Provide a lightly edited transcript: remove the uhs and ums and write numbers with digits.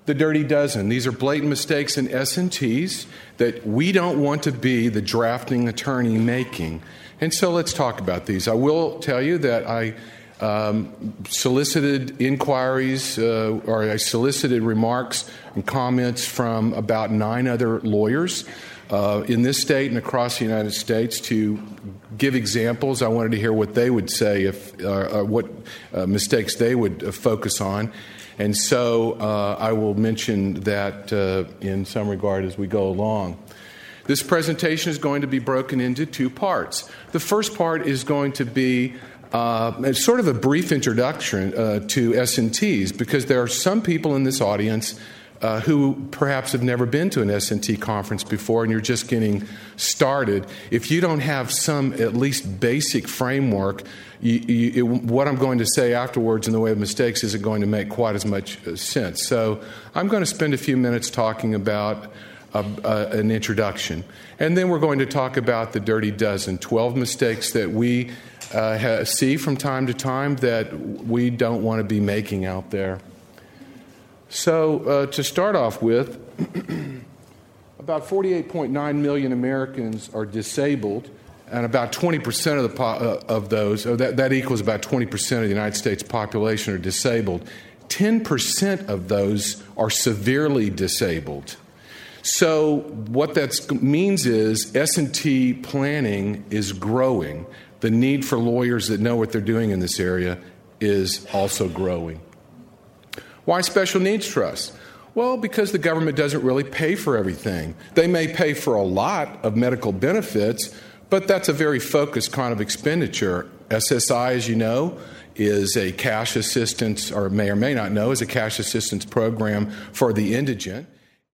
the dirty dozen. These are blatant mistakes in S&Ts that we don't want to be the drafting attorney making. And so let's talk about these. I will tell you that I solicited inquiries or I solicited remarks and comments from about 9 other lawyers in this state and across the United States to give examples. I wanted to hear what they would say, if what mistakes they would focus on. And so I will mention that in some regard as we go along. This presentation is going to be broken into 2 parts. The first part is going to be sort of a brief introduction to S&Ts, because there are some people in this audience who perhaps have never been to an S&T conference before, and you're just getting started. If you don't have some at least basic framework, what I'm going to say afterwards in the way of mistakes isn't going to make quite as much sense. So I'm going to spend a few minutes talking about an introduction. And then we're going to talk about the dirty dozen, 12 mistakes that we see from time to time that we don't want to be making out there. So to start off with, about 48.9 million Americans are disabled, and about 20% of those, that equals about 20% of the United States population are disabled. 10% of those are severely disabled. So what that means is S&T planning is growing. The need for lawyers that know what they're doing in this area is also growing. Why special needs trusts? Well, because the government doesn't really pay for everything. They may pay for a lot of medical benefits, but that's a very focused kind of expenditure. SSI, as you know, is a cash assistance, or may not know, is a cash assistance program for the indigent.